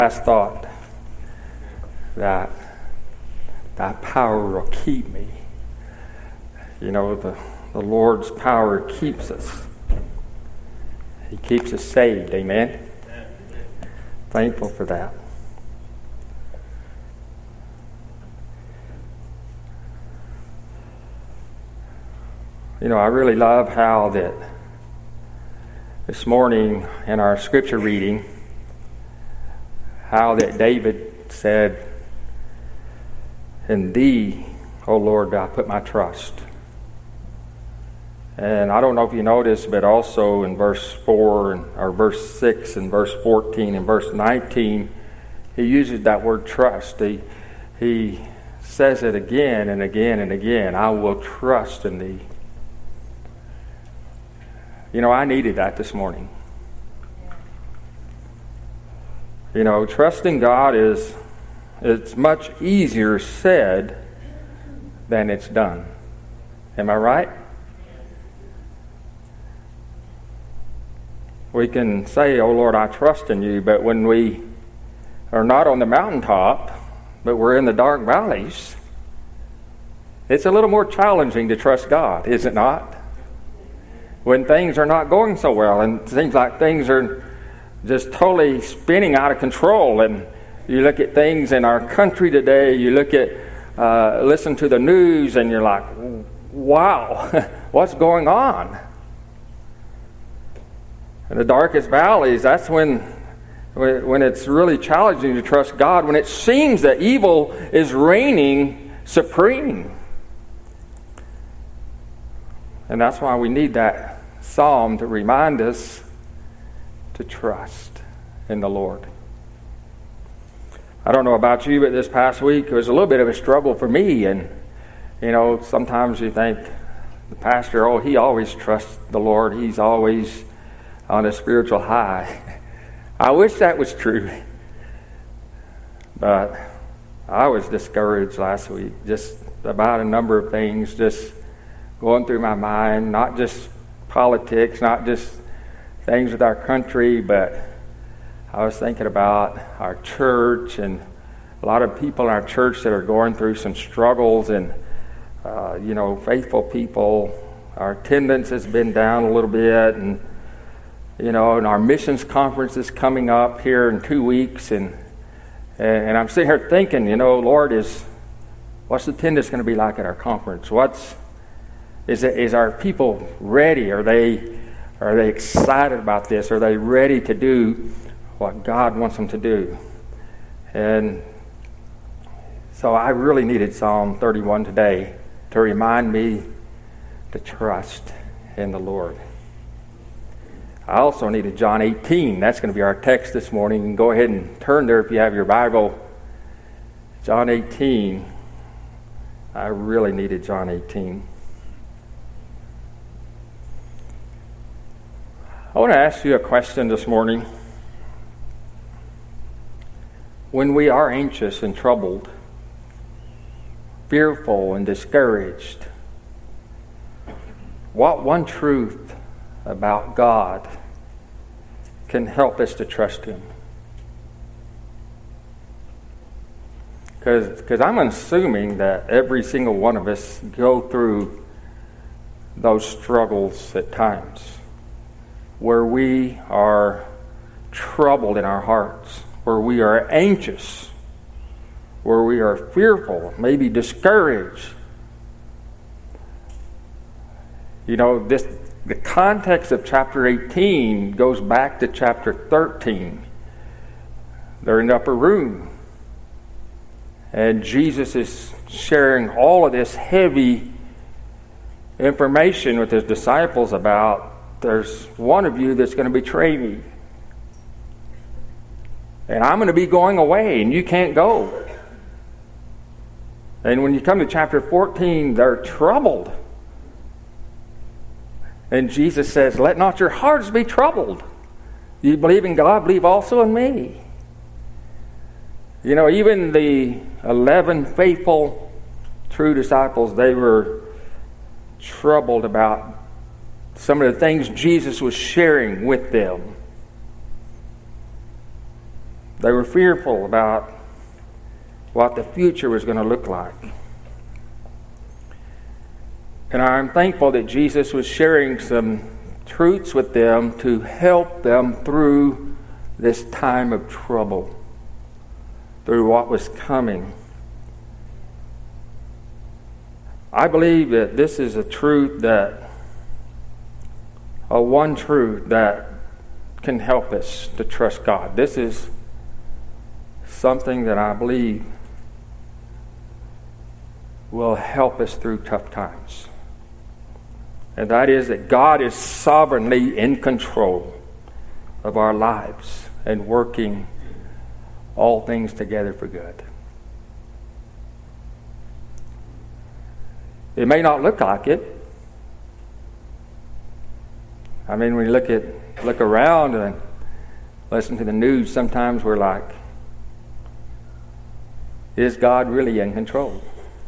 Last thought that power will keep me. You know, the Lord's power keeps us. He keeps us saved. Amen? Thankful for that. You know, I really love how that this morning in our scripture reading, how that David said, "In thee, O Lord, do I put my trust." And I don't know if you noticed, but also in verse 4 or verse 6 and verse 14 and verse 19, he uses that word trust. He says it again and again and again. I will trust in thee. You know, I needed that this morning. You know, trusting God it's much easier said than it's done. Am I right? We can say, "Oh Lord, I trust in you," but when we are not on the mountaintop, but we're in the dark valleys, it's a little more challenging to trust God, is it not? When things are not going so well and it seems like things are just totally spinning out of control, and you look at things in our country today, you look at, listen to the news, and you're like, wow, what's going on? In the darkest valleys, that's when it's really challenging to trust God, when it seems that evil is reigning supreme. And that's why we need that psalm to remind us to trust in the Lord. I don't know about you, but this past week it was a little bit of a struggle for me. And, you know, sometimes you think the pastor, oh, he always trusts the Lord. He's always on a spiritual high. I wish that was true. But I was discouraged last week just about a number of things just going through my mind, not just politics, not just things with our country, but I was thinking about our church and a lot of people in our church that are going through some struggles, and you know, faithful people. Our attendance has been down a little bit, and you know, and our missions conference is coming up here in 2 weeks, and I'm sitting here thinking, you know, Lord, what's the attendance going to be like at our conference? Is our people ready? Are they excited about this? Are they ready to do what God wants them to do? And so I really needed Psalm 31 today to remind me to trust in the Lord. I also needed John 18. That's going to be our text this morning. You can go ahead and turn there if you have your Bible. John 18. I really needed John 18. I want to ask you a question this morning. When we are anxious and troubled, fearful and discouraged, what one truth about God can help us to trust Him? Because I'm assuming that every single one of us go through those struggles at times, where we are troubled in our hearts, where we are anxious, where we are fearful, maybe discouraged. You know, the context of chapter 18 goes back to chapter 13. They're in the upper room, and Jesus is sharing all of this heavy information with His disciples about, there's one of you that's going to betray me. And I'm going to be going away, and you can't go. And when you come to chapter 14, they're troubled. And Jesus says, "Let not your hearts be troubled. You believe in God, believe also in me." You know, even the 11 faithful, true disciples, they were troubled about some of the things Jesus was sharing with them. They were fearful about what the future was going to look like. And I'm thankful that Jesus was sharing some truths with them to help them through this time of trouble, through what was coming. I believe that this is a truth one truth that can help us to trust God. This is something that I believe will help us through tough times. And that is that God is sovereignly in control of our lives and working all things together for good. It may not look like it. I mean, when you look around and listen to the news, sometimes we're like, is God really in control?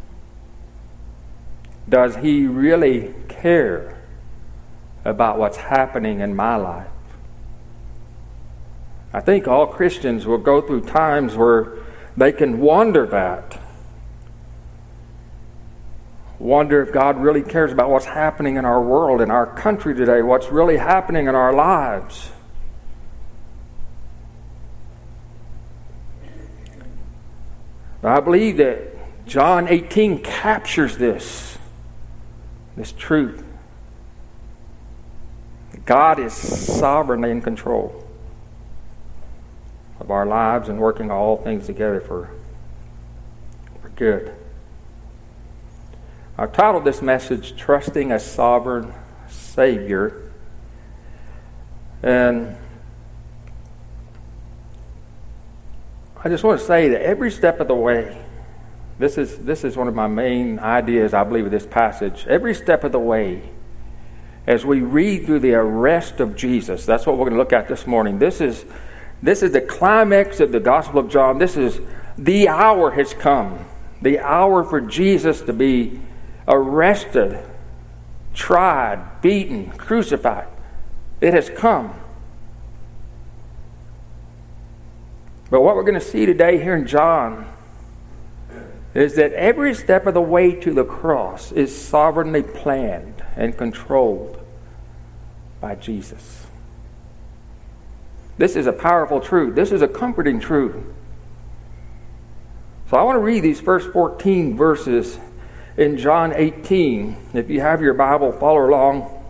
Does He really care about what's happening in my life? I think all Christians will go through times where they can wonder that. Wonder if God really cares about what's happening in our world, in our country today, what's really happening in our lives. I believe that John 18 captures this truth. God is sovereignly in control of our lives and working all things together for good. I've titled this message, Trusting a Sovereign Savior. And I just want to say that every step of the way, this is one of my main ideas, I believe, of this passage. Every step of the way, as we read through the arrest of Jesus, that's what we're going to look at this morning. This is the climax of the Gospel of John. This is the hour has come. The hour for Jesus to be arrested, tried, beaten, crucified. It has come. But what we're going to see today here in John is that every step of the way to the cross is sovereignly planned and controlled by Jesus. This is a powerful truth. This is a comforting truth. So I want to read these first 14 verses in John 18. If you have your Bible, follow along.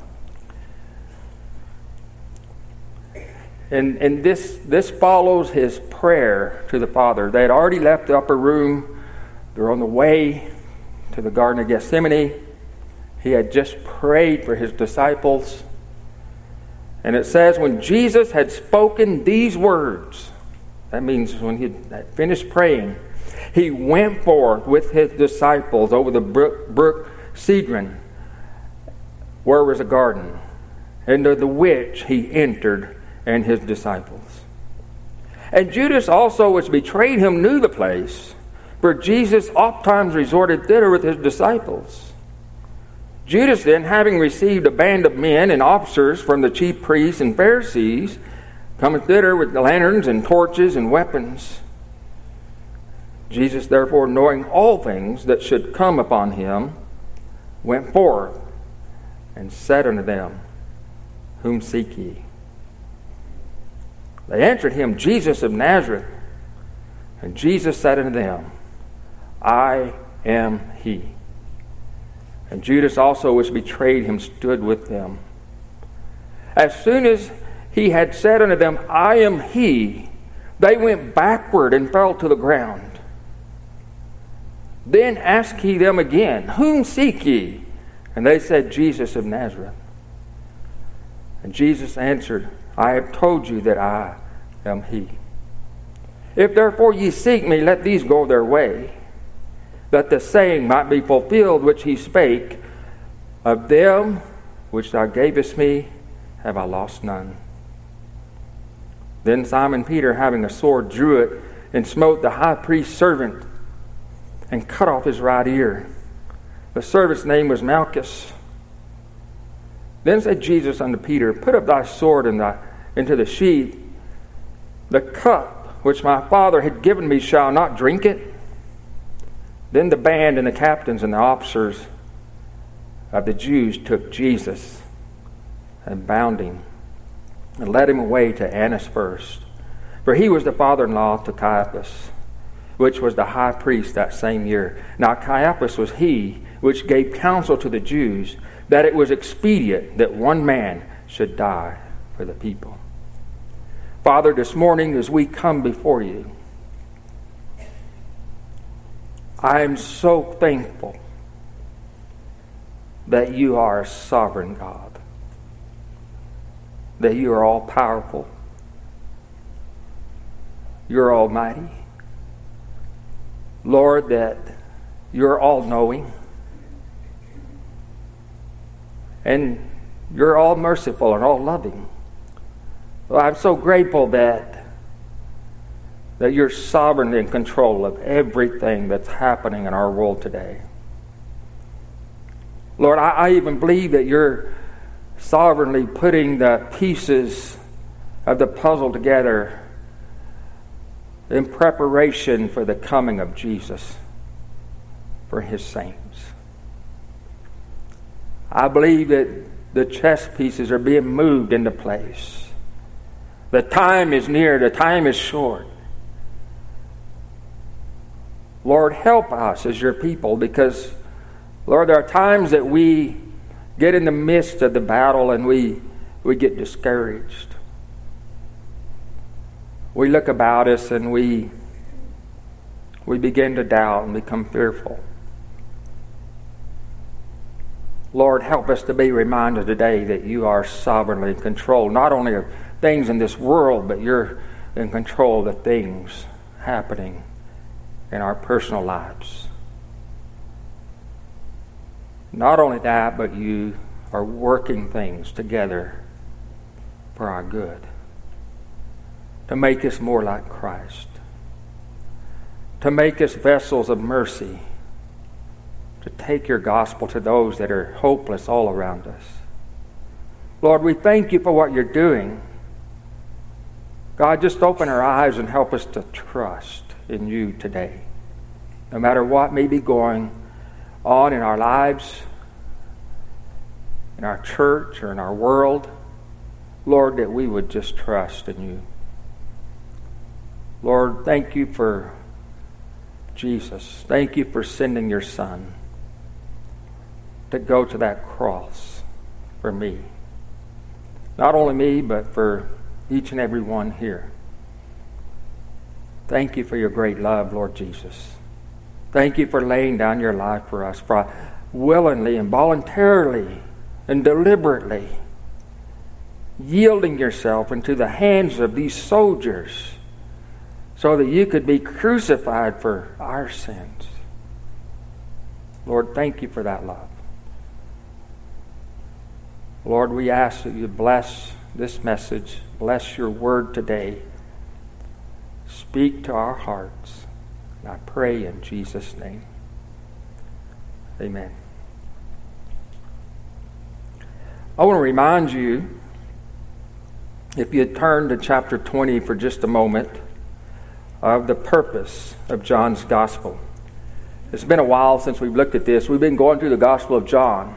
And this follows his prayer to the Father. They had already left the upper room. They're on the way to the Garden of Gethsemane. He had just prayed for his disciples. And it says, when Jesus had spoken these words, that means when he had finished praying, he went forth with his disciples over the brook Cedron, where was a garden, into the which he entered and his disciples. And Judas also, which betrayed him, knew the place, for Jesus oftentimes resorted thither with his disciples. Judas then, having received a band of men and officers from the chief priests and Pharisees, cometh thither with lanterns and torches and weapons. Jesus, therefore, knowing all things that should come upon him, went forth and said unto them, Whom seek ye? They answered him, Jesus of Nazareth. And Jesus said unto them, I am he. And Judas also, which betrayed him, stood with them. As soon as he had said unto them, I am he, they went backward and fell to the ground. Then asked he them again, Whom seek ye? And they said, Jesus of Nazareth. And Jesus answered, I have told you that I am he. If therefore ye seek me, let these go their way, that the saying might be fulfilled which he spake, Of them which thou gavest me have I lost none. Then Simon Peter, having a sword, drew it, and smote the high priest's servant, and cut off his right ear. The servant's name was Malchus. Then said Jesus unto Peter, Put up thy sword into the sheath. The cup which my Father had given me shall not drink it? Then the band and the captains and the officers of the Jews took Jesus and bound him and led him away to Annas first. For he was the father-in-law to Caiaphas, which was the high priest that same year. Now Caiaphas was he which gave counsel to the Jews that it was expedient that one man should die for the people. Father, this morning as we come before you, I am so thankful that you are a sovereign God, that you are all-powerful, you're almighty. Lord, that you're all-knowing, and you're all-merciful and all-loving. Well, I'm so grateful that you're sovereignly in control of everything that's happening in our world today. Lord, I even believe that you're sovereignly putting the pieces of the puzzle together in preparation for the coming of Jesus for his saints. I believe that the chess pieces are being moved into place. The time is near, the time is short. Lord, help us as your people, because, Lord, there are times that we get in the midst of the battle and we get discouraged. We look about us and we begin to doubt and become fearful. Lord, help us to be reminded today that you are sovereignly in control, not only of things in this world, but you're in control of the things happening in our personal lives. Not only that, but you are working things together for our good, to make us more like Christ, to make us vessels of mercy, to take your gospel to those that are hopeless all around us. Lord, we thank you for what you're doing. God, just open our eyes and help us to trust in you today. No matter what may be going on in our lives, in our church or in our world, Lord, that we would just trust in you. Lord, thank you for Jesus. Thank you for sending your Son to go to that cross for me. Not only me, but for each and every one here. Thank you for your great love, Lord Jesus. Thank you for laying down your life for us, for willingly and voluntarily and deliberately yielding yourself into the hands of these soldiers so that you could be crucified for our sins. Lord, thank you for that love. Lord, we ask that you bless this message, bless your word today. Speak to our hearts. And I pray in Jesus' name. Amen. I want to remind you, if you turn to chapter 20 for just a moment, of the purpose of John's gospel. It's been a while since we've looked at this. We've been going through the Gospel of John.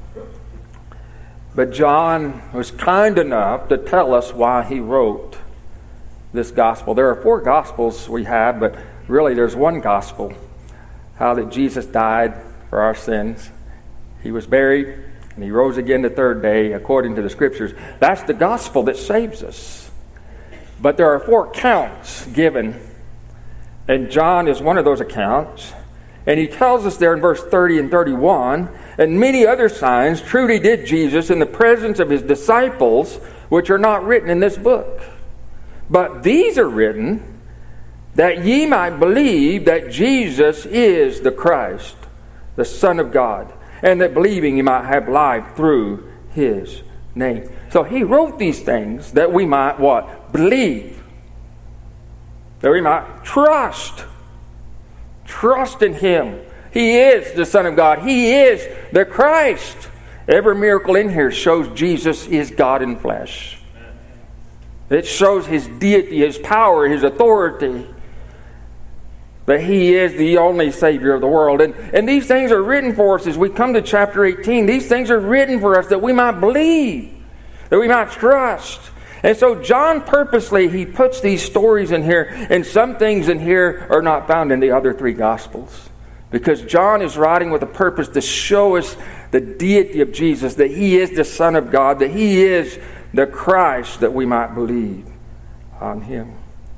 But John was kind enough to tell us why he wrote this gospel. There are 4 gospels we have, but really there's one gospel. How that Jesus died for our sins. He was buried, and he rose again the 3rd day according to the Scriptures. That's the gospel that saves us. But there are 4 accounts given, and John is one of those accounts. And he tells us there in verse 30 and 31, and many other signs truly did Jesus in the presence of his disciples, which are not written in this book. But these are written that ye might believe that Jesus is the Christ, the Son of God, and that believing ye might have life through his name. So he wrote these things that we might what? Believe. That we might trust. Trust in him. He is the Son of God. He is the Christ. Every miracle in here shows Jesus is God in flesh. It shows his deity, his power, his authority. That he is the only Savior of the world. And these things are written for us as we come to chapter 18. These things are written for us that we might believe, that we might trust. And so John purposely, he puts these stories in here, and some things in here are not found in the other three Gospels. Because John is writing with a purpose to show us the deity of Jesus, that he is the Son of God, that he is the Christ, that we might believe on him.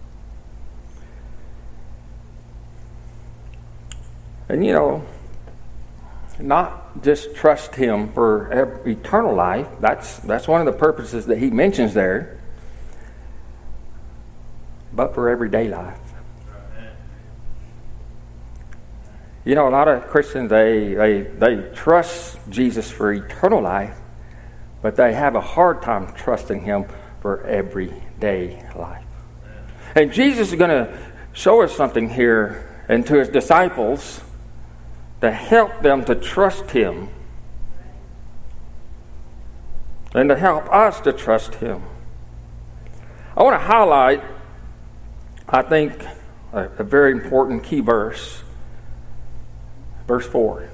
And not just trust him for eternal life. That's one of the purposes that he mentions there. But for everyday life. A lot of Christians, they trust Jesus for eternal life, but they have a hard time trusting him for everyday life. And Jesus is going to show us something here, and to his disciples, to help them to trust him and to help us to trust him. I want to highlight, I think, a very important key verse. Verse 4.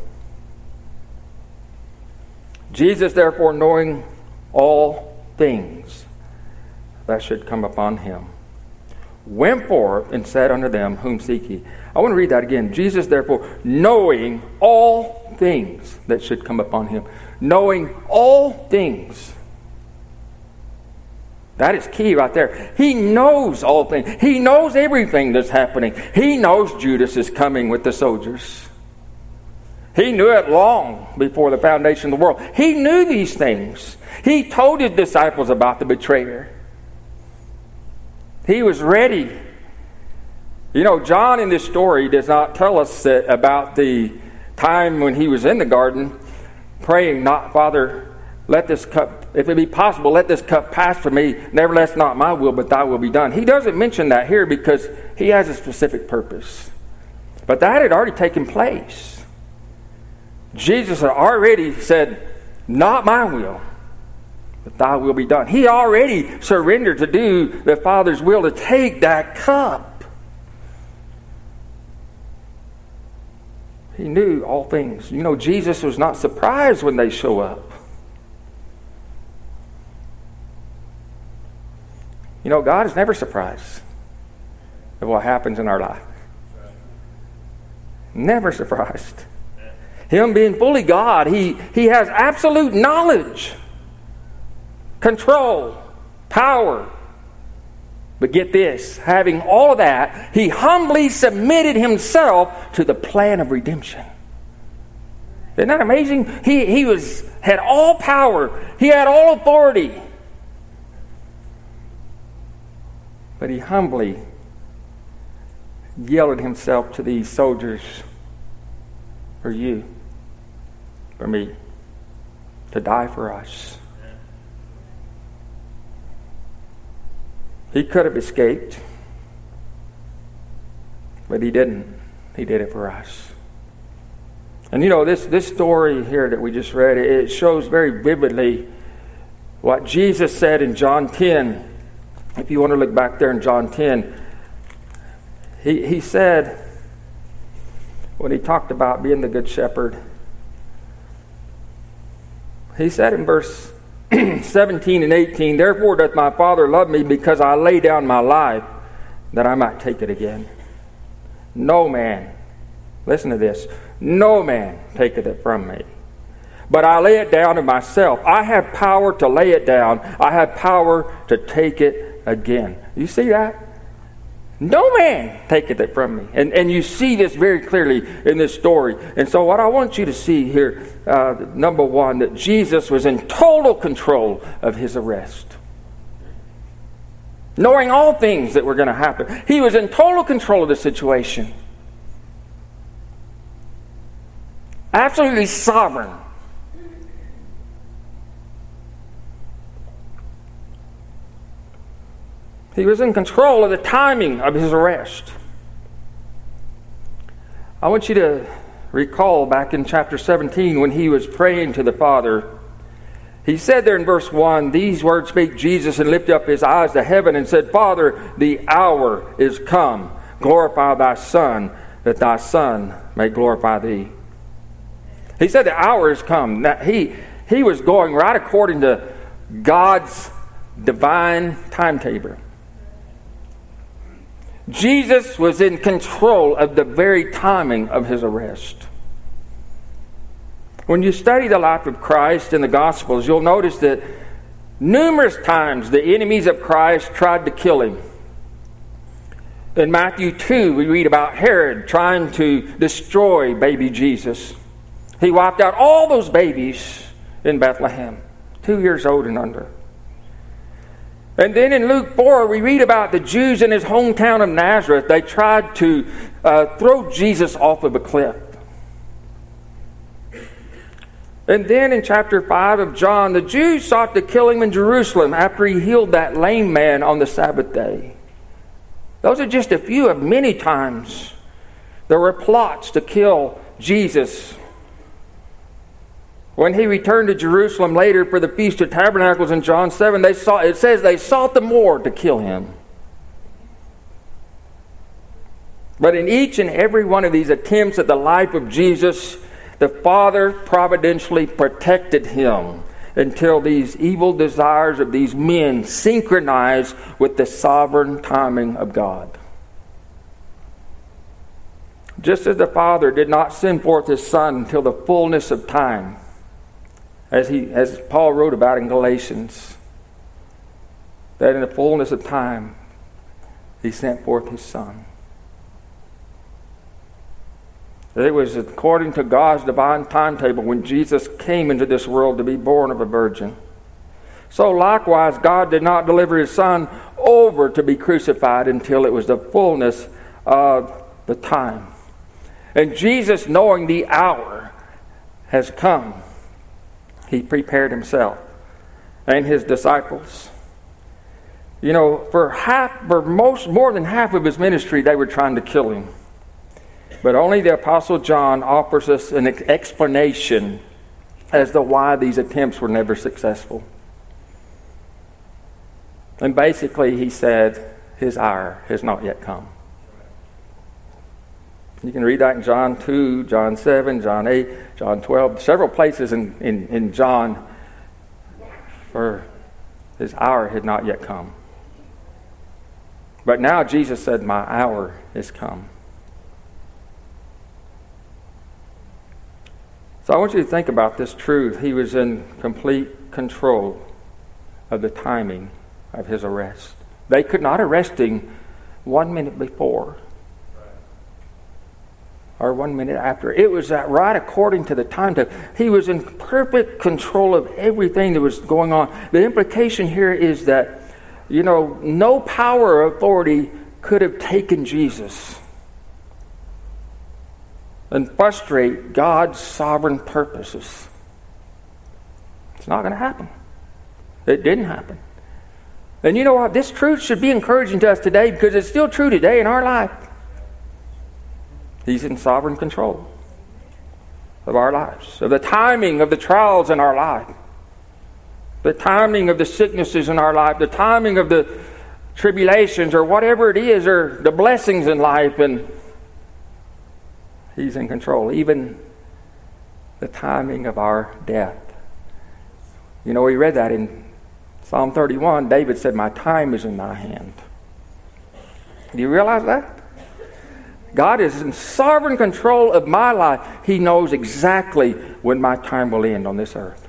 Jesus, therefore, knowing all things that should come upon him, went forth and said unto them, Whom seek ye? I want to read that again. Jesus, therefore, knowing all things that should come upon him. Knowing all things. That is key right there. He knows all things. He knows everything that's happening. He knows Judas is coming with the soldiers. He knew it long before the foundation of the world. He knew these things. He told his disciples about the betrayer. He was ready. John in this story does not tell us about the time when he was in the garden praying, not, Father, let this cup, if it be possible, let this cup pass from me. Nevertheless, not my will, but thy will be done. He doesn't mention that here because he has a specific purpose. But that had already taken place. Jesus had already said, not my will, but thy will be done. He already surrendered to do the Father's will, to take that cup. He knew all things. Jesus was not surprised when they show up. God is never surprised at what happens in our life. Never surprised. Him being fully God, he has absolute knowledge, control, power. But get this, having all of that, he humbly submitted himself to the plan of redemption. Isn't that amazing? He had all power. He had all authority. But he humbly yielded himself to these soldiers for you, for me, to die for us. He could have escaped, but he didn't. He did it for us. And this story here that we just read, it shows very vividly what Jesus said in John 10. If you want to look back there in John 10, he said, when he talked about being the good shepherd, he said in verse 17 and 18, Therefore doth my Father love me, because I lay down my life, that I might take it again. No man, listen to this, no man taketh it from me, but I lay it down of myself. I have power to lay it down. I have power to take it again. You see that? No man taketh it from me. And you see this very clearly in this story. And so what I want you to see here, number one, that Jesus was in total control of his arrest. Knowing all things that were going to happen. He was in total control of the situation. Absolutely sovereign. He was in control of the timing of his arrest. I want you to recall back in chapter 17 when he was praying to the Father. He said there in verse 1, these words spake Jesus and lifted up his eyes to heaven and said, Father, the hour is come. Glorify thy Son, that thy Son may glorify thee. He said the hour is come. Now, he was going right according to God's divine timetable. Jesus was in control of the very timing of his arrest. When you study the life of Christ in the Gospels, you'll notice that numerous times the enemies of Christ tried to kill him. In Matthew 2, we read about Herod trying to destroy baby Jesus. He wiped out all those babies in Bethlehem, 2 years old and under. And then in Luke 4, we read about the Jews in his hometown of Nazareth. They tried to throw Jesus off of a cliff. And then in chapter 5 of John, the Jews sought to kill him in Jerusalem after he healed that lame man on the Sabbath day. Those are just a few of many times there were plots to kill Jesus. When he returned to Jerusalem later for the Feast of Tabernacles in John 7, it says they sought the more to kill him. But in each and every one of these attempts at the life of Jesus, the Father providentially protected him until these evil desires of these men synchronized with the sovereign timing of God. Just as the Father did not send forth his Son until the fullness of time, as Paul wrote about in Galatians, that in the fullness of time he sent forth his Son. It was according to God's divine timetable when Jesus came into this world to be born of a virgin. So likewise, God did not deliver his Son over to be crucified until it was the fullness of the time. And Jesus, knowing the hour has come, he prepared himself and his disciples. You know, more than half of his ministry, they were trying to kill him. But only the Apostle John offers us an explanation as to why these attempts were never successful. And basically he said, his hour has not yet come. You can read that in John 2, John 7, John 8, John 12, several places in John where his hour had not yet come. But now Jesus said, my hour is come. So I want you to think about this truth. He was in complete control of the timing of his arrest. They could not arrest him 1 minute before or 1 minute after. It was that right according to the timetable. He was in perfect control of everything that was going on. The implication here is that, no power or authority could have taken Jesus and frustrate God's sovereign purposes. It's not going to happen. It didn't happen. And you know what? This truth should be encouraging to us today because it's still true today in our life. He's in sovereign control of our lives, of the timing of the trials in our life, the timing of the sicknesses in our life, the timing of the tribulations or whatever it is, or the blessings in life, and He's in control. Even the timing of our death. We read that in Psalm 31. David said, my time is in thy hand. Do you realize that? God is in sovereign control of my life. He knows exactly when my time will end on this earth.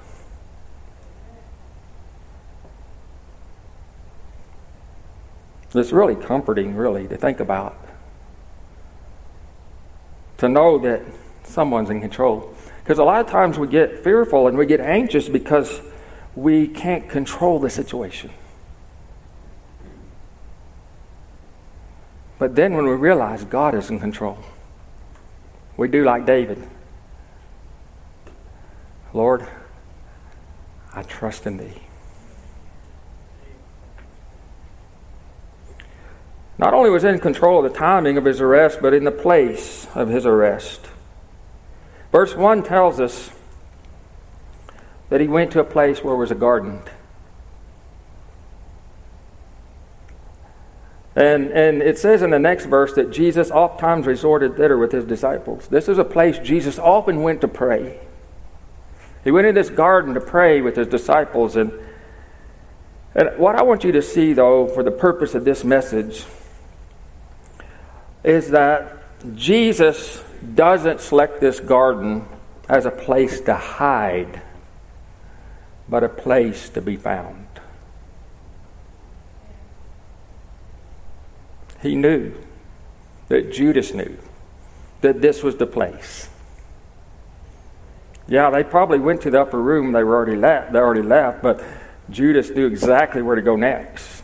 It's really comforting, really, to think about. To know that someone's in control. Because a lot of times we get fearful and we get anxious because we can't control the situation. But then when we realize God is in control, we do like David. Lord, I trust in Thee. Not only was he in control of the timing of his arrest, but in the place of his arrest. Verse 1 tells us, that he went to a place where was a garden. And it says in the next verse that Jesus oftentimes resorted thither with his disciples. This is a place Jesus often went to pray. He went in this garden to pray with his disciples. And what I want you to see, though, for the purpose of this message, is that Jesus doesn't select this garden as a place to hide, but a place to be found. He knew that Judas knew that this was the place. Yeah, they probably went to the upper room. They already left, but Judas knew exactly where to go next.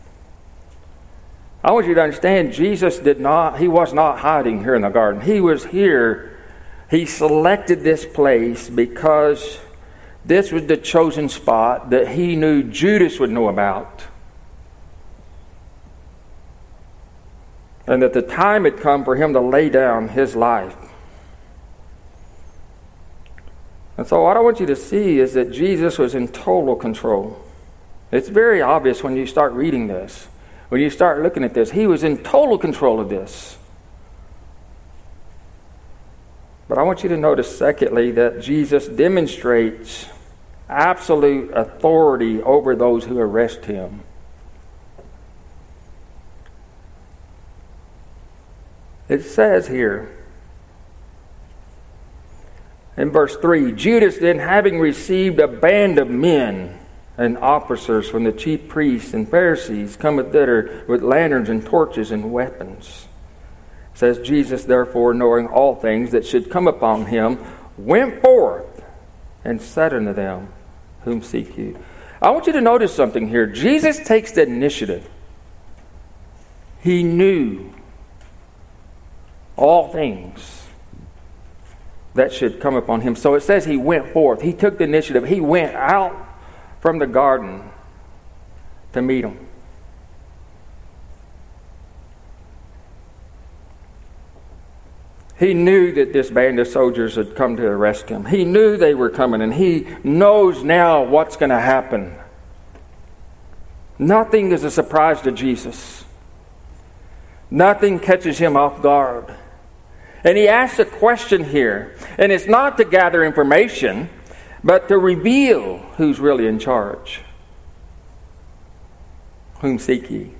I want you to understand, Jesus he was not hiding here in the garden. He was here. He selected this place because this was the chosen spot that he knew Judas would know about. And that the time had come for him to lay down his life. And so what I want you to see is that Jesus was in total control. It's very obvious when you start reading this. When you start looking at this, he was in total control of this. But I want you to notice, secondly, that Jesus demonstrates absolute authority over those who arrest him. It says here, in verse 3, Judas then, having received a band of men and officers from the chief priests and Pharisees, cometh thither with lanterns and torches and weapons. Says Jesus, therefore, knowing all things that should come upon him, went forth and said unto them, whom seek you? I want you to notice something here. Jesus takes the initiative. He knew all things that should come upon him. So it says he went forth. He took the initiative. He went out from the garden to meet him. He knew that this band of soldiers had come to arrest him. He knew they were coming, and he knows now what's going to happen. Nothing is a surprise to Jesus. Nothing catches him off guard. And he asks a question here. And it's not to gather information, but to reveal who's really in charge. Whom seek ye?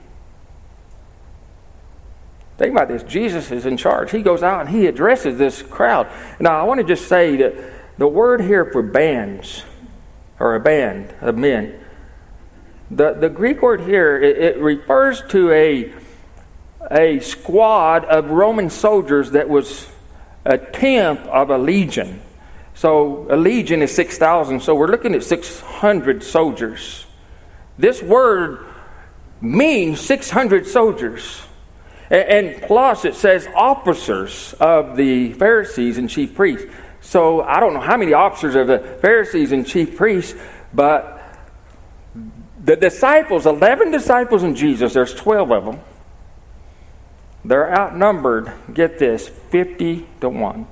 Think about this. Jesus is in charge. He goes out and he addresses this crowd. Now, I want to just say that the word here for bands, or a band of men, the Greek word here, it refers to a squad of Roman soldiers that was a tenth of a legion. So a legion is 6,000, so we're looking at 600 soldiers. This word means 600 soldiers. And plus it says officers of the Pharisees and chief priests. So I don't know how many officers of the Pharisees and chief priests, but the disciples, 11 disciples in Jesus, there's 12 of them. They're outnumbered, get this, 50 to 1.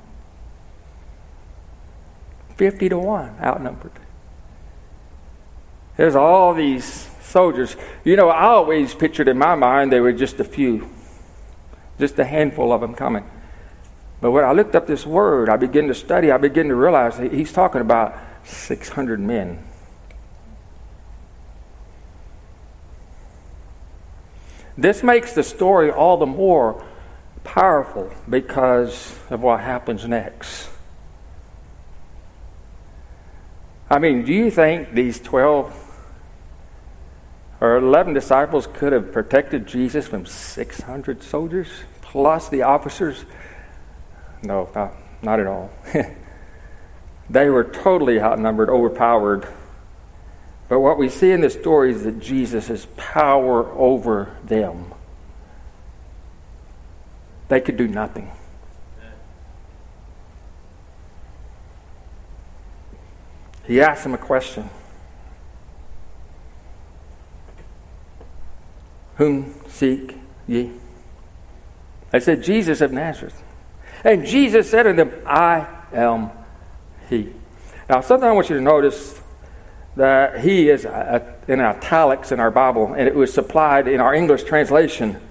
50 to 1 outnumbered. There's all these soldiers. You know, I always pictured in my mind they were just a few. Just a handful of them coming. But when I looked up this word, I began to study, I began to realize that he's talking about 600 men. This makes the story all the more powerful because of what happens next. I mean, do you think these 12 or 11 disciples could have protected Jesus from 600 soldiers plus the officers? No, not at all. They were totally outnumbered, overpowered. But what we see in this story is that Jesus has power over them. They could do nothing. He asked them a question. Whom seek ye? They said, Jesus of Nazareth. And Jesus said to them, I am he. Now, something I want you to notice that he is in italics in our Bible, and it was supplied in our English translation.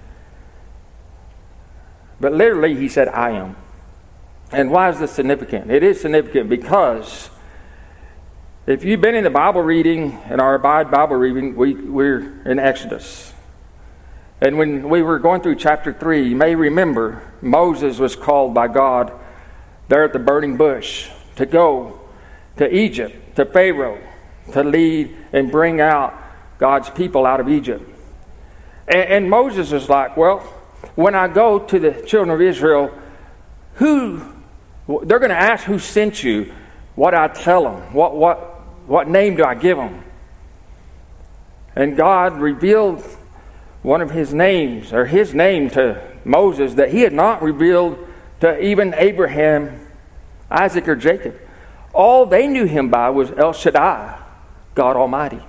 But literally, he said, I am. And why is this significant? It is significant because if you've been in the Bible reading, in our Abide Bible reading, we're in Exodus. And when we were going through chapter 3, you may remember Moses was called by God there at the burning bush to go to Egypt, to Pharaoh, to lead and bring out God's people out of Egypt. And Moses is like, well, when I go to the children of Israel, they're going to ask who sent you, what I tell them, what name do I give them? And God revealed one of his names, or his name to Moses, that he had not revealed to even Abraham, Isaac, or Jacob. All they knew him by was El Shaddai, God Almighty.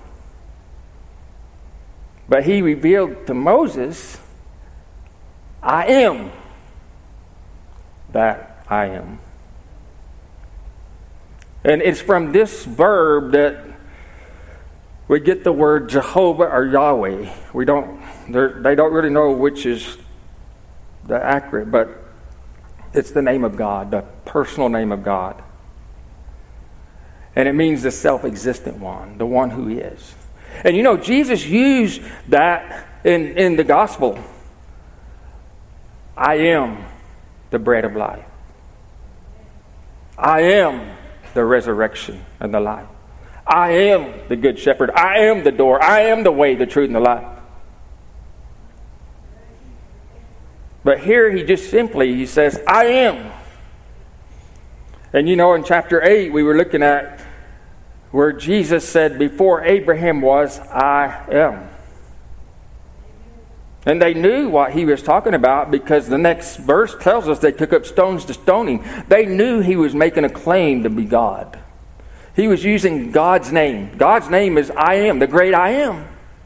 But he revealed to Moses, I am that I am. And it's from this verb that we get the word Jehovah or Yahweh. They don't really know which is the accurate, but it's the name of God, the personal name of God. And it means the self-existent one, the one who is. And you know, Jesus used that in the gospel. I am the bread of life. I am the resurrection and the life. I am the good shepherd. I am the door. I am the way, the truth, and the life. But here he just simply says, I am. And you know, in chapter 8, we were looking at where Jesus said, before Abraham was, I am. And they knew what he was talking about because the next verse tells us they took up stones to stone him. They knew he was making a claim to be God. He was using God's name. God's name is I am, the great I am.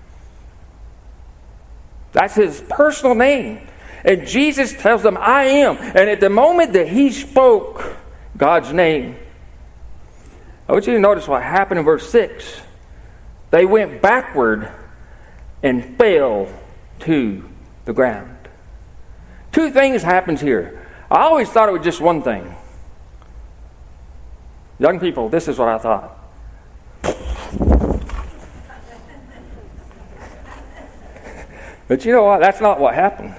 That's his personal name. And Jesus tells them, I am. And at the moment that he spoke God's name, I want you to notice what happened in verse 6. They went backward and fell to the ground. Two things happens here. I always thought it was just one thing. Young people, this is what I thought. But you know what? That's not what happened.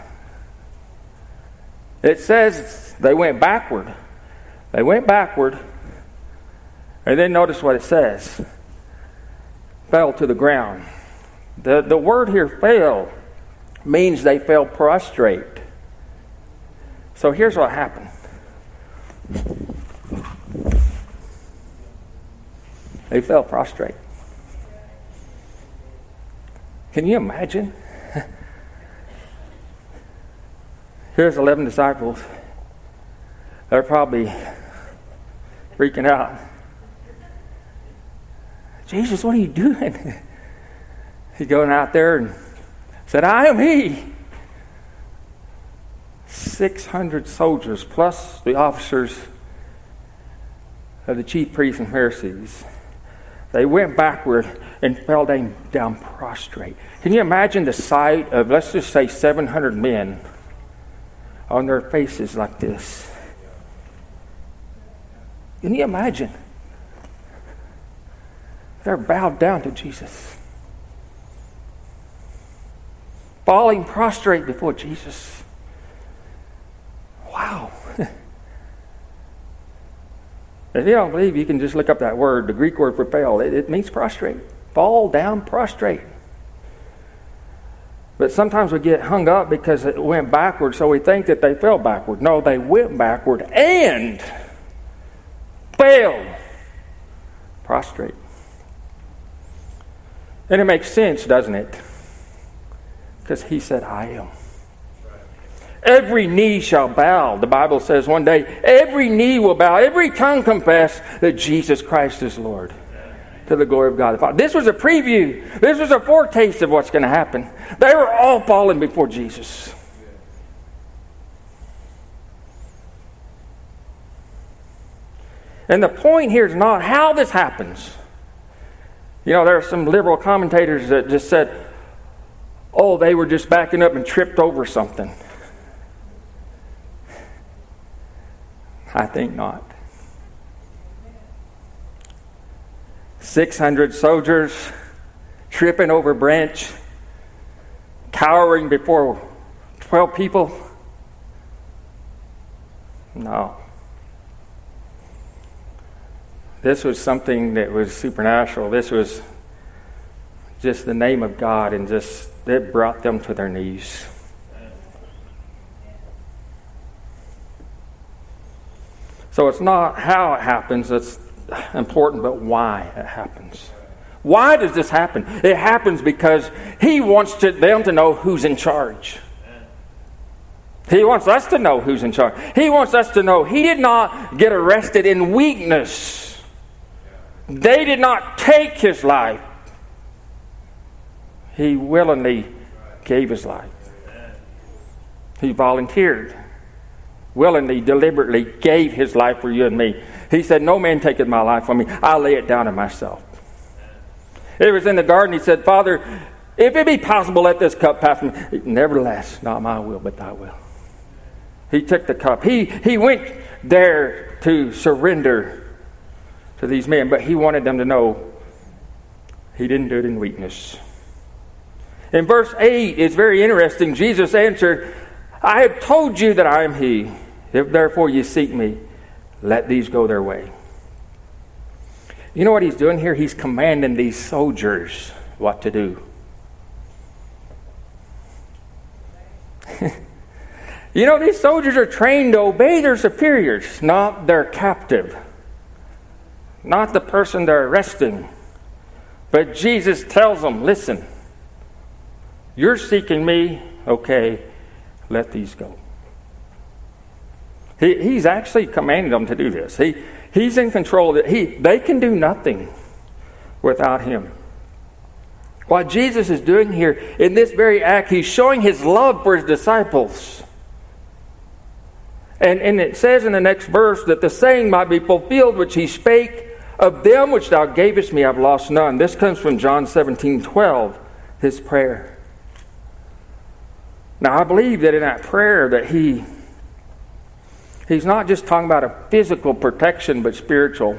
It says they went backward. They went backward. And then notice what it says. Fell to the ground. The word here, fell, means they fell prostrate. So here's what happened. They fell prostrate. Can you imagine? Here's 11 disciples. They're probably freaking out. Jesus, what are you doing? He's going out there and said, I am he. 600 soldiers plus the officers of the chief priests and Pharisees. They went backward and fell down prostrate. Can you imagine the sight of, let's just say, 700 men on their faces like this? Can you imagine? They're bowed down to Jesus. Falling prostrate before Jesus. Wow. If you don't believe, you can just look up that word, the Greek word for fail. It means prostrate. Fall down prostrate. But sometimes we get hung up because it went backward, so we think that they fell backward. No, they went backward and fell prostrate. And it makes sense, doesn't it? Because he said, I am. Every knee shall bow. The Bible says one day, every knee will bow, every tongue confess that Jesus Christ is Lord. To the glory of God the Father. This was a preview. This was a foretaste of what's going to happen. They were all falling before Jesus. And the point here is not how this happens. You know, there are some liberal commentators that just said, oh, they were just backing up and tripped over something. I think not. 600 soldiers tripping over a branch, cowering before 12 people. No. This was something that was supernatural. This was just the name of God, and just it brought them to their knees. So it's not how it happens that's important, but why it happens. Why does this happen? It happens because He wants them to know who's in charge. He wants us to know who's in charge. He wants us to know He did not get arrested in weakness. They did not take His life. He willingly gave His life. He volunteered. Willingly, deliberately gave His life for you and me. He said, no man taketh my life from me. I lay it down to myself. It was in the garden. He said, Father, if it be possible, let this cup pass from me. Nevertheless, not my will, but thy will. He took the cup. He went there to surrender to these men, but He wanted them to know He didn't do it in weakness. In verse 8, it's very interesting. Jesus answered, I have told you that I am He. If therefore you seek me, let these go their way. You know what He's doing here? He's commanding these soldiers what to do. You know, these soldiers are trained to obey their superiors, not their captive, not the person they're arresting. But Jesus tells them, listen, you're seeking me, okay, let these go. He's actually commanded them to do this. He's in control. They can do nothing without Him. What Jesus is doing here in this very act, He's showing His love for His disciples. And it says in the next verse that the saying might be fulfilled which He spake, of them which thou gavest me I've lost none. This comes from John 17:12, His prayer. Now I believe that in that prayer that He's not just talking about a physical protection, but spiritual.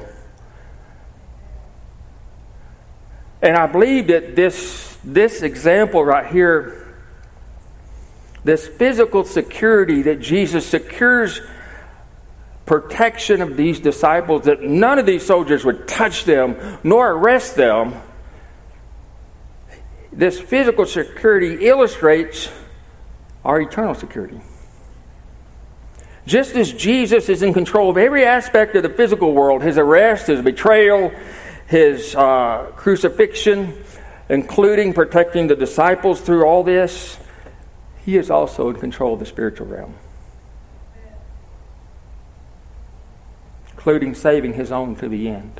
And I believe that this example right here, this physical security that Jesus secures protection of these disciples, that none of these soldiers would touch them nor arrest them. This physical security illustrates our eternal security. Just as Jesus is in control of every aspect of the physical world, His arrest, His betrayal, His crucifixion, including protecting the disciples through all this, He is also in control of the spiritual realm, including saving His own to the end.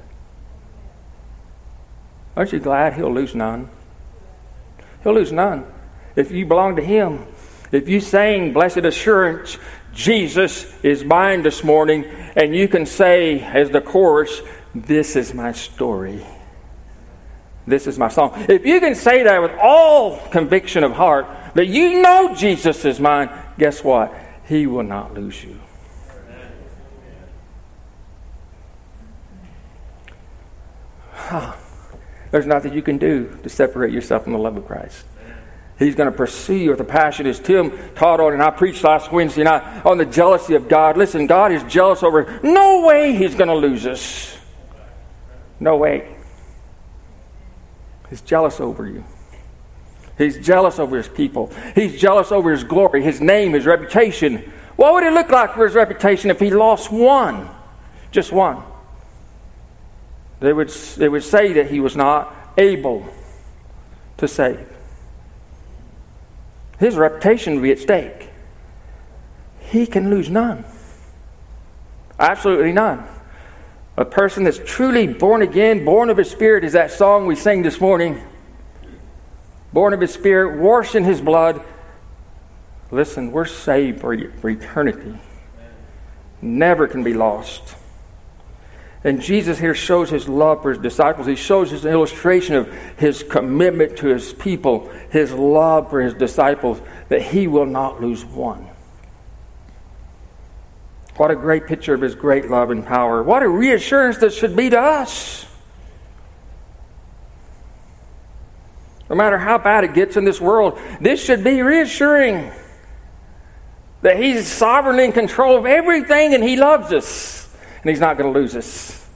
Aren't you glad He'll lose none? He'll lose none. If you belong to Him, if you sang Blessed Assurance, Jesus is mine this morning, and you can say as the chorus, this is my story. This is my song. If you can say that with all conviction of heart, that you know Jesus is mine, guess what? He will not lose you. There's nothing you can do to separate yourself from the love of Christ. He's going to pursue you with a passion, as Tim taught on, and I preached last Wednesday night on the jealousy of God. Listen, God is jealous over. No way He's going to lose us. No way. He's jealous over you. He's jealous over His people. He's jealous over His glory, His name, His reputation. What would it look like for His reputation if He lost one? Just one. They would say that He was not able to save. His reputation would be at stake. He can lose none. Absolutely none. A person that's truly born again, born of His Spirit, is that song we sang this morning. Born of His Spirit, washed in His blood. Listen, we're saved for eternity. Never can be lost. And Jesus here shows his love for his disciples. He shows his illustration of his commitment to his people, his love for his disciples, that he will not lose one. What a great picture of his great love and power. What a reassurance this should be to us. No matter how bad it gets in this world, this should be reassuring that he's sovereignly in control of everything and he loves us. And he's not going to lose us.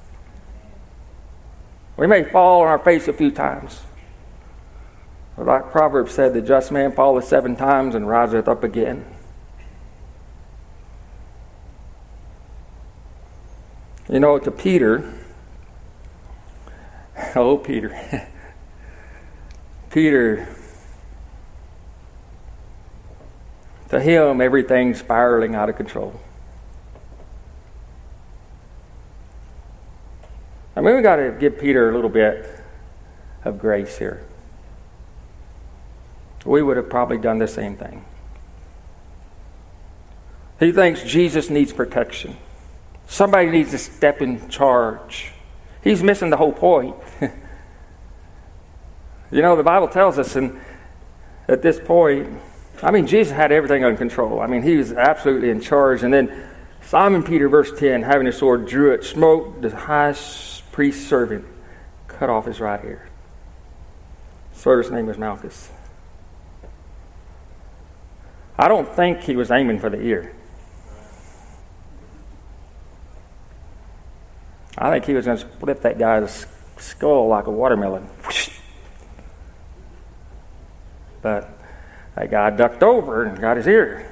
We may fall on our face a few times. But like Proverbs said, the just man falleth 7 times and riseth up again. You know, to Peter, oh Peter, Peter, to him everything's spiraling out of control. I mean, we've got to give Peter a little bit of grace here. We would have probably done the same thing. He thinks Jesus needs protection. Somebody needs to step in charge. He's missing the whole point. You know, the Bible tells us at this point, I mean, Jesus had everything under control. I mean, he was absolutely in charge. And then Simon Peter, verse 10, having a sword, drew it, smote the high priest's servant, cut off his right ear. The servant's name was Malchus. I don't think he was aiming for the ear. I think he was going to split that guy's skull like a watermelon. But that guy ducked over and got his ear.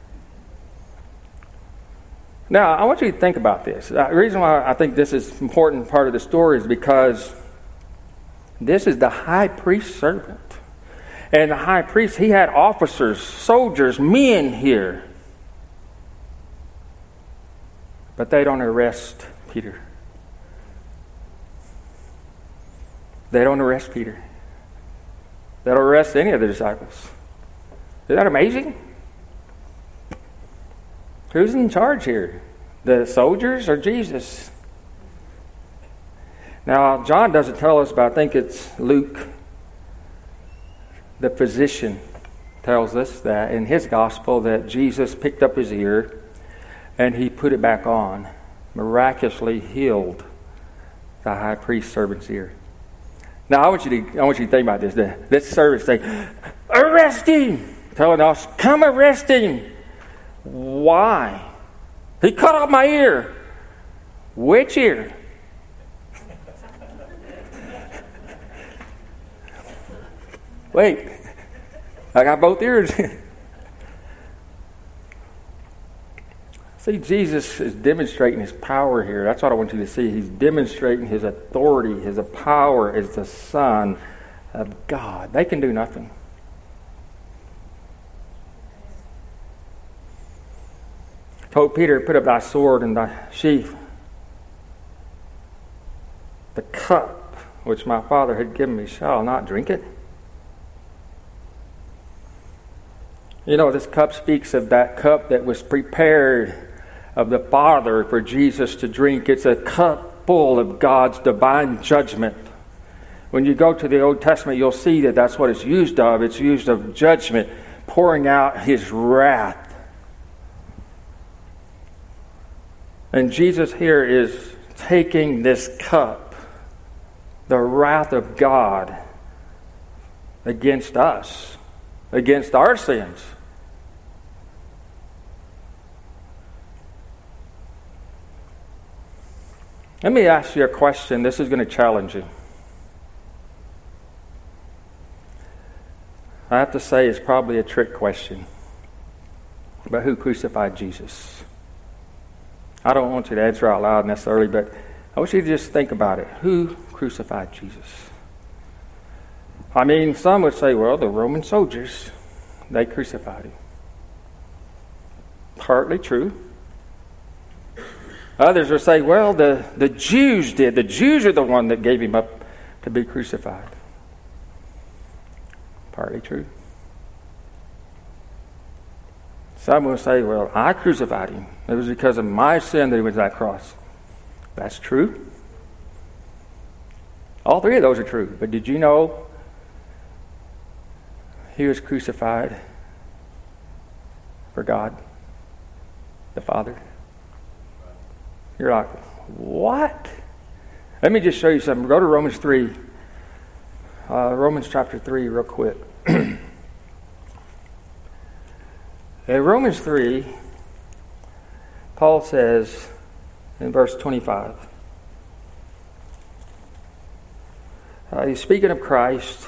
Now, I want you to think about this. The reason why I think this is an important part of the story is because this is the high priest's servant. And the high priest, he had officers, soldiers, men here. But they don't arrest Peter. They don't arrest Peter. They don't arrest any of the disciples. Isn't that amazing? Who's in charge here? The soldiers or Jesus? Now, John doesn't tell us, but I think it's Luke, the physician, tells us that in his gospel that Jesus picked up his ear and he put it back on, miraculously healed the high priest's servant's ear. Now, I want you to think about this. This servant saying, "Arrest him!" Telling us, "Come arrest him." Why? He cut off my ear. Which ear? Wait, I got both ears. See, Jesus is demonstrating his power here. That's what I want you to see. He's demonstrating his authority, his power as the Son of God. They can do nothing. Told Peter, "Put up thy sword and thy sheath. The cup which my Father had given me, shall I not drink it?" You know, this cup speaks of that cup that was prepared of the Father for Jesus to drink. It's a cup full of God's divine judgment. When you go to the Old Testament, you'll see that that's what it's used of. It's used of judgment, pouring out his wrath. And Jesus here is taking this cup, the wrath of God, against us, against our sins. Let me ask you a question. This is going to challenge you. I have to say it's probably a trick question. But who crucified Jesus? I don't want you to answer out loud necessarily, but I want you to just think about it. Who crucified Jesus? I mean, some would say, well, the Roman soldiers, they crucified him. Partly true. Others will say, well, the Jews did. The Jews are the one that gave him up to be crucified. Partly true. Some will say, well, I crucified him. It was because of my sin that he was on that cross. That's true. All three of those are true. But did you know he was crucified for God, the Father? You're like, what? Let me just show you something. Go to Romans 3. Romans chapter 3 real quick. In Romans 3, Paul says in verse 25, he's speaking of Christ,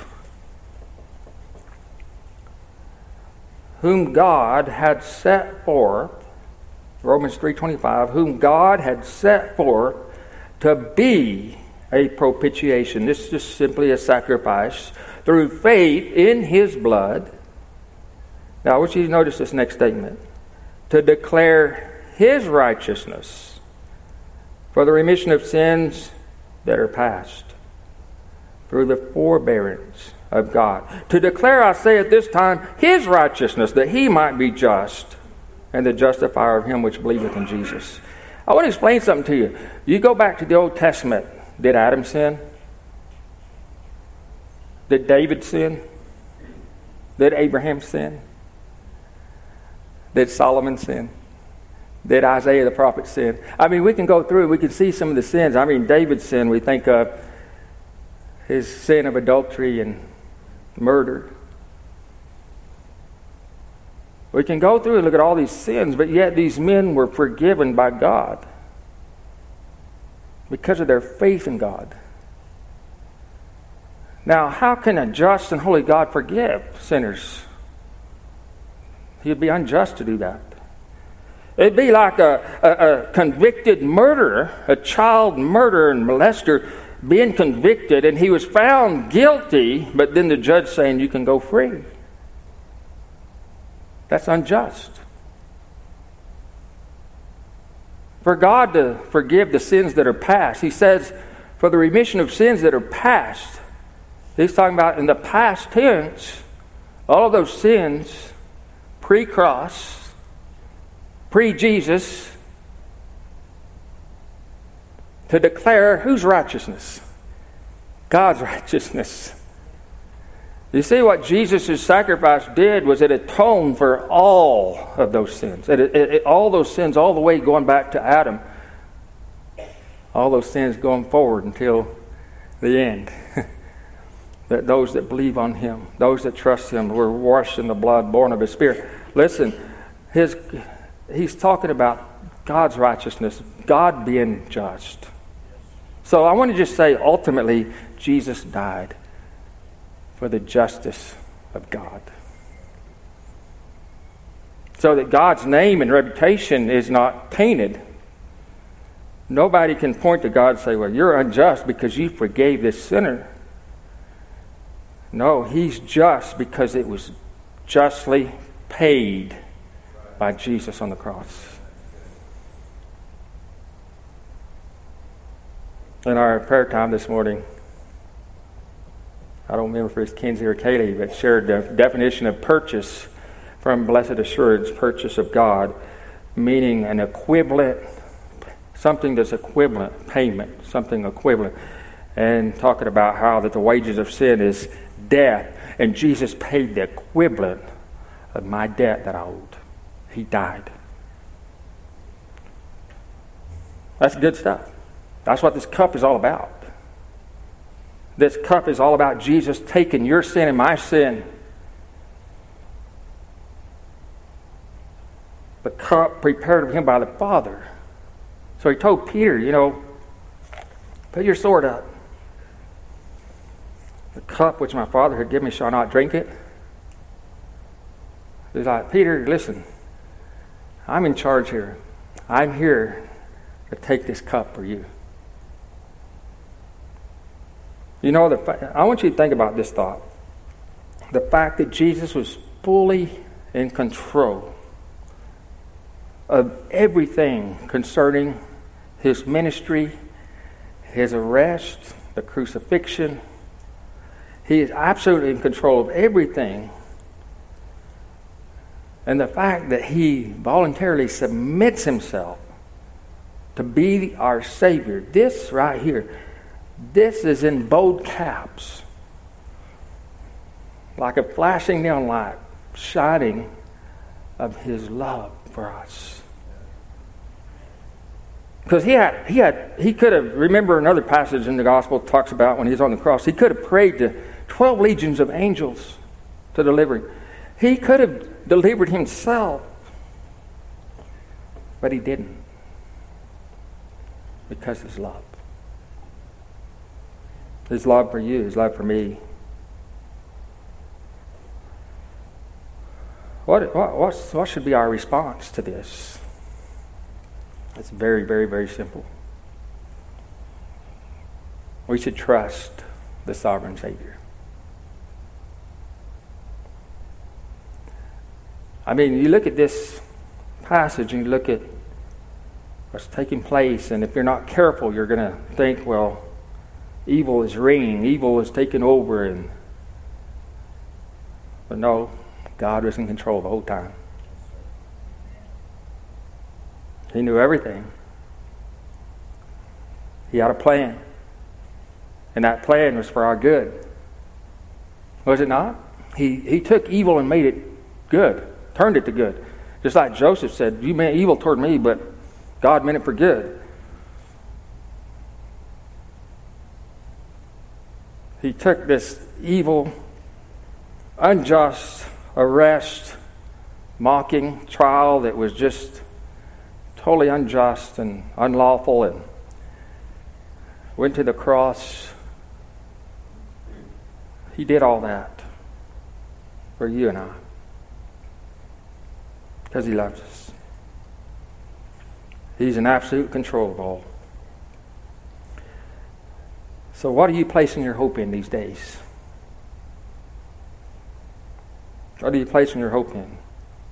whom God had set forth, Romans 3:25, whom God had set forth to be a propitiation. This is just simply a sacrifice through faith in his blood. Now I want you to notice this next statement. To declare his righteousness for the remission of sins that are past through the forbearance of God. To declare, I say at this time, his righteousness, that he might be just and the justifier of him which believeth in Jesus. I want to explain something to you. You go back to the Old Testament. Did Adam sin? Did David sin? Did Abraham sin? Did Solomon sin? Did Isaiah the prophet sin? I mean, we can go through, we can see some of the sins. I mean, David's sin, we think of his sin of adultery and murder. We can go through and look at all these sins, but yet these men were forgiven by God because of their faith in God. Now, how can a just and holy God forgive sinners? He'd be unjust to do that. It'd be like a convicted murderer, a child murderer and molester being convicted, and he was found guilty, but then the judge saying you can go free. That's unjust. For God to forgive the sins that are past, he says, for the remission of sins that are past, he's talking about in the past tense, all of those sins, pre-cross, pre-Jesus, to declare whose righteousness? God's righteousness. You see, what Jesus' sacrifice did was it atoned for all of those sins. All those sins, all the way going back to Adam. All those sins going forward until the end. That those that believe on him, those that trust him, were washed in the blood, born of his Spirit. Listen, he's talking about God's righteousness, God being just. So I want to just say, ultimately, Jesus died for the justice of God. So that God's name and reputation is not tainted. Nobody can point to God and say, well, you're unjust because you forgave this sinner. No, he's just because it was justly paid by Jesus on the cross. In our prayer time this morning, I don't remember if it's Kenzie or Kaylee, but shared the definition of purchase from Blessed Assurance, purchase of God, meaning an equivalent, something that's equivalent, payment, something equivalent. And talking about how that the wages of sin is death, and Jesus paid the equivalent of my debt that I owed. He died. That's good stuff. That's what this cup is all about. This cup is all about Jesus taking your sin and my sin. The cup prepared of him by the Father. So he told Peter, put your sword up. The cup which my Father had given me, shall I not drink it? He's like, Peter, listen, I'm in charge here. I'm here to take this cup for you. I want you to think about this thought. The fact that Jesus was fully in control of everything concerning his ministry, his arrest, the crucifixion. He is absolutely in control of everything. And the fact that he voluntarily submits himself to be our Savior. This right here, this is in bold caps, like a flashing neon light, shining of His love for us. Because he could have, remember another passage in the gospel talks about when He's on the cross, He could have prayed to 12 legions of angels to deliver Him. He could have delivered Himself, but He didn't. Because His love. His love for you, His love for me. What should be our response to this? It's very, very, very simple. We should trust the sovereign Savior. I mean, you look at this passage and you look at what's taking place, and if you're not careful, you're going to think, well, evil is reigning, evil is taking over, but no, God was in control the whole time. He knew everything. He had a plan. And that plan was for our good. Was it not? He took evil and made it good. Turned it to good. Just like Joseph said, you meant evil toward me, but God meant it for good. He took this evil, unjust arrest, mocking trial that was just totally unjust and unlawful, and went to the cross. He did all that for you and I because He loves us. He's in absolute control of all. So what are you placing your hope in these days? What are you placing your hope in?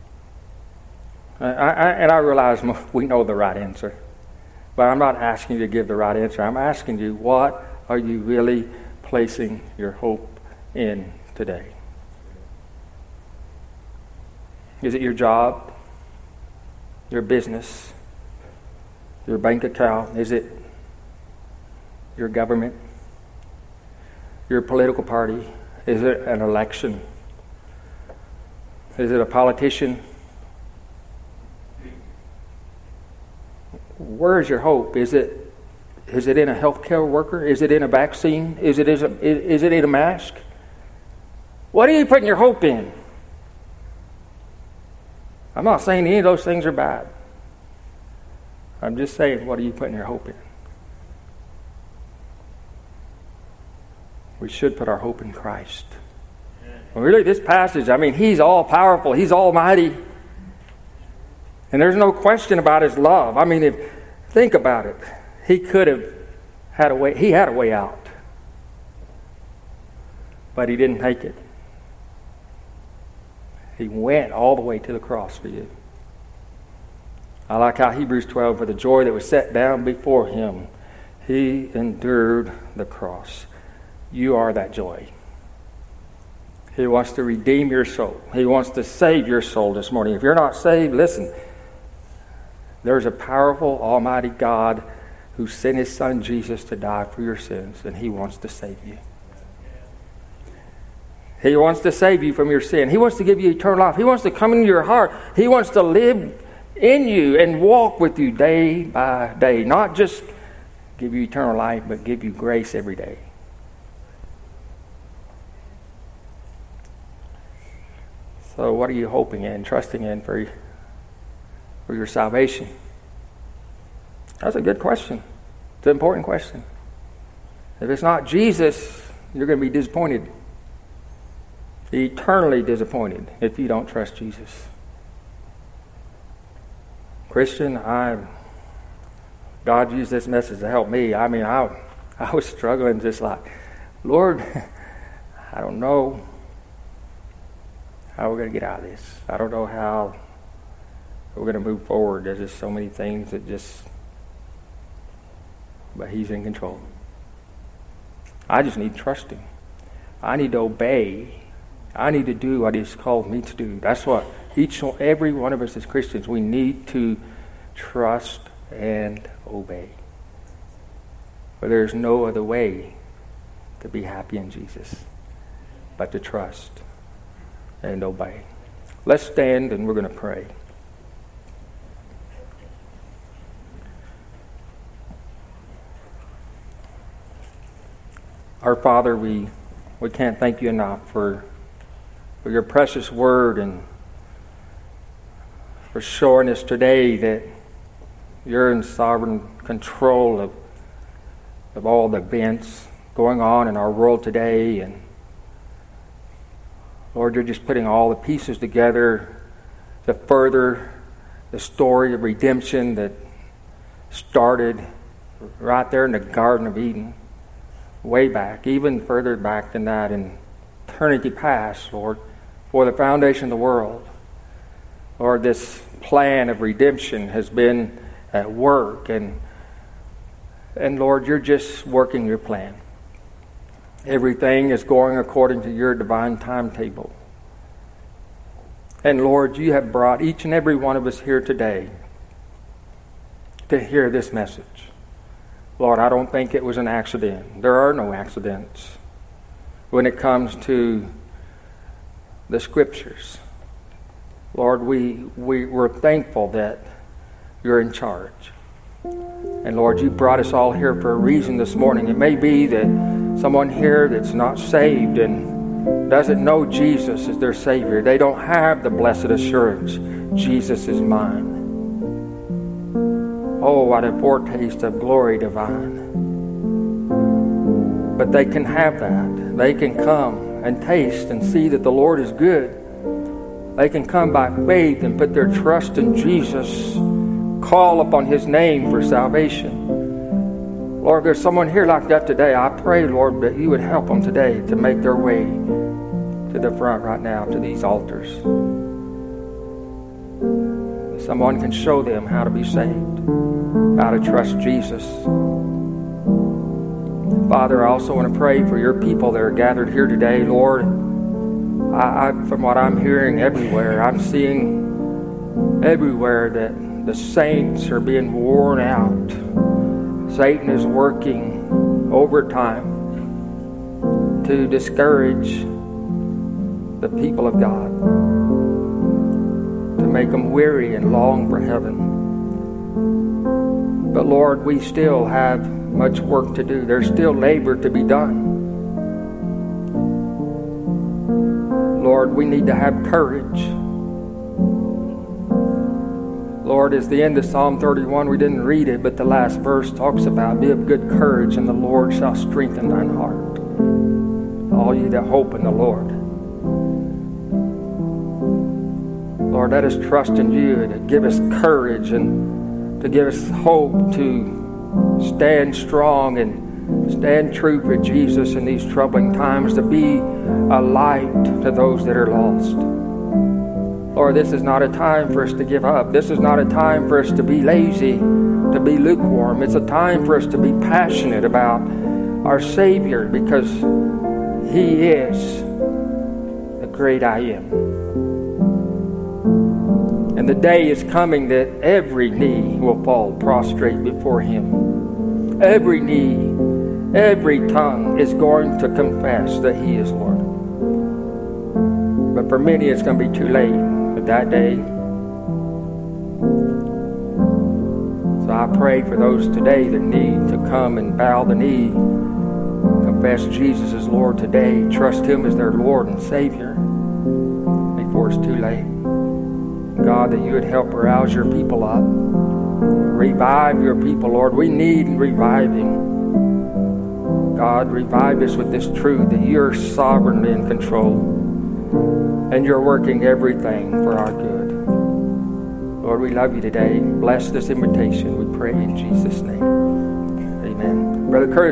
I realize we know the right answer. But I'm not asking you to give the right answer. I'm asking you, what are you really placing your hope in today? Is it your job? Your business? Your bank account? Is it your government? Your political party? Is it an election? Is it a politician? Where is your hope? Is it in a healthcare worker? Is it in a vaccine? Is it in a mask? What are you putting your hope in? I'm not saying any of those things are bad. I'm just saying, what are you putting your hope in? We should put our hope in Christ. Well, really, this passage, I mean, He's all powerful. He's almighty. And there's no question about His love. I mean, think about it. He could have had a way. He had a way out. But He didn't take it. He went all the way to the cross for you. I like how Hebrews 12, for the joy that was set down before Him, He endured the cross. You are that joy. He wants to redeem your soul. He wants to save your soul this morning. If you're not saved, listen. There's a powerful, almighty God who sent His Son Jesus to die for your sins, and He wants to save you. He wants to save you from your sin. He wants to give you eternal life. He wants to come into your heart. He wants to live in you and walk with you day by day. Not just give you eternal life, but give you grace every day. So what are you hoping in, trusting in for your salvation? That's a good question. It's an important question. If it's not Jesus, you're going to be disappointed. Eternally disappointed if you don't trust Jesus. Christian, God used this message to help me. I mean, I was struggling just like, Lord, I don't know how we're going to get out of this. I don't know how we're going to move forward. There's just so many things that but He's in control. I just need to trust Him. I need to obey. I need to do what He's called me to do. That's what every one of us as Christians, we need to trust and obey. For there's no other way to be happy in Jesus but to trust and obey. Let's stand and we're going to pray. Our Father, we can't thank you enough for your precious word and for showing us today that you're in sovereign control of all the events going on in our world today. And Lord, you're just putting all the pieces together to further the story of redemption that started right there in the Garden of Eden, way back, even further back than that in eternity past, Lord, for the foundation of the world. Lord, this plan of redemption has been at work, and Lord, you're just working your plan. Everything is going according to your divine timetable. And Lord, you have brought each and every one of us here today to hear this message. Lord, I don't think it was an accident. There are no accidents when it comes to the Scriptures. Lord, we're thankful that you're in charge. And Lord, you brought us all here for a reason this morning. It may be that someone here that's not saved and doesn't know Jesus as their Savior. They don't have the blessed assurance, Jesus is mine. Oh, what a foretaste of glory divine. But they can have that. They can come and taste and see that the Lord is good. They can come by faith and put their trust in Jesus, call upon His name for salvation. Lord, there's someone here like that today. I pray, Lord, that you would help them today to make their way to the front right now, to these altars. Someone can show them how to be saved, how to trust Jesus. Father, I also want to pray for your people that are gathered here today, Lord. From what I'm hearing everywhere, I'm seeing everywhere that the saints are being worn out. Satan is working overtime to discourage the people of God, to make them weary and long for heaven. But Lord, we still have much work to do. There's still labor to be done. Lord, we need to have courage. Lord, it's the end of Psalm 31. We didn't read it, but the last verse talks about, be of good courage, and the Lord shall strengthen thine heart. All ye that hope in the Lord. Lord, let us trust in you to give us courage and to give us hope to stand strong and stand true for Jesus in these troubling times, to be a light to those that are lost. Lord, this is not a time for us to give up. This is not a time for us to be lazy, to be lukewarm. It's a time for us to be passionate about our Savior, because He is the great I am. And the day is coming that every knee will fall prostrate before Him. Every knee, every tongue is going to confess that He is Lord. But for many, it's going to be too late at that day. So I pray for those today that need to come and bow the knee, confess Jesus as Lord today, trust Him as their Lord and Savior before it's too late. God, that you would help arouse your people up. Revive your people, Lord. We need reviving. God, revive us with this truth that you're sovereignly in control and you're working everything for our good. Lord, we love you today. Bless this invitation, we pray in Jesus' name. Amen. Brother Curtis.